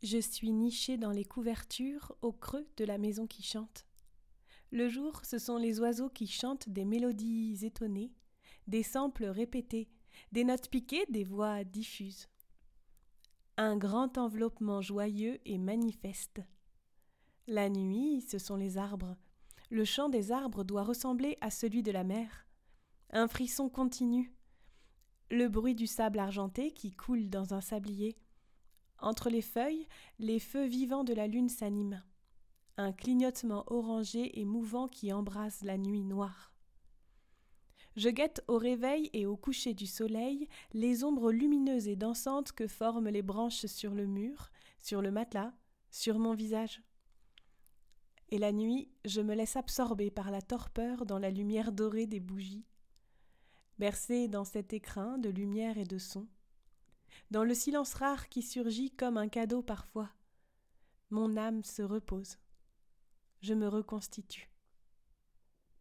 Je suis nichée dans les couvertures au creux de la maison qui chante. Le jour, ce sont les oiseaux qui chantent des mélodies étonnées, des samples répétés, des notes piquées, des voix diffuses. Un grand enveloppement joyeux et manifeste. La nuit, ce sont les arbres. Le chant des arbres doit ressembler à celui de la mer. Un frisson continu. Le bruit du sable argenté qui coule dans un sablier. Entre les feuilles, les feux vivants de la lune s'animent. Un clignotement orangé et mouvant qui embrasse la nuit noire. Je guette au réveil et au coucher du soleil les ombres lumineuses et dansantes que forment les branches sur le mur, sur le matelas, sur mon visage. Et la nuit, je me laisse absorber par la torpeur dans la lumière dorée des bougies, bercée dans cet écrin de lumière et de son, dans le silence rare qui surgit comme un cadeau parfois. Mon âme se repose. Je me reconstitue.